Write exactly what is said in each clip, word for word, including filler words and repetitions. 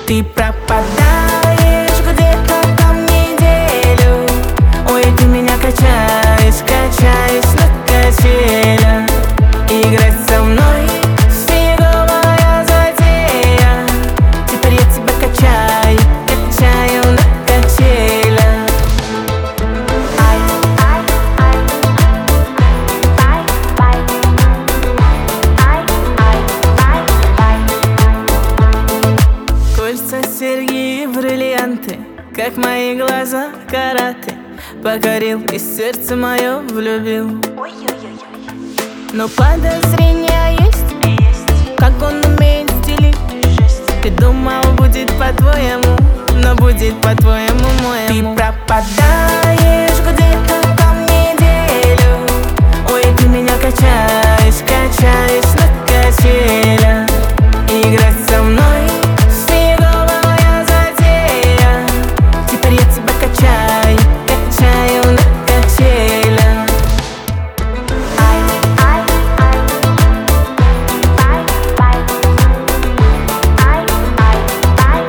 Ты пропадаешь где-то там неделю. Ой, ты меня качаешь, качаешь на качелях. Играть со мной фиговая затея. Теперь я тебя качаю, качаю на качелях. Ай, ай, ай, ай, ай, ай, ай, ай, ай. Кольца, серьги и бриллианты, как мои глаза караты. Покорил и сердце мое влюбил. Но подозрения есть, как он умеет стелить. Ты думал, будет по-твоему, но будет по-твоему моему. Ты пропадаешь где-то там неделю. Ой, ты меня качаешь, качаешь на качелях. Играть со мной фиговая затея. Теперь я тебя качаю, качаю на качелях. Ай, ай, ай, ай, ай, ай, ай,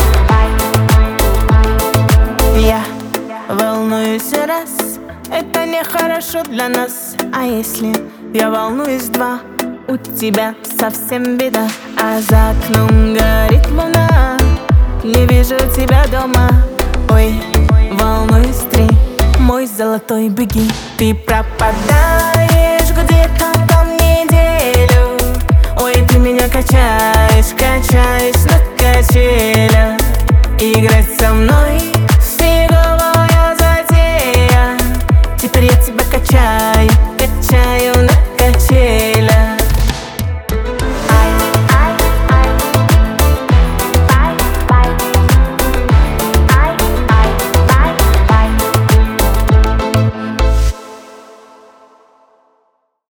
ай, ай. Я волнуюсь раз, это нехорошо для нас. А если я волнуюсь два, у тебя совсем беда. А за окном горит луна, не вижу тебя дома. Ой, волнуюсь три, мой золотой, беги. Ты пропадаешь где-то там неделю. Ой, ты меня качаешь, качаешь на качелях. Играть со мной фиговая затея. Теперь я тебя качаю.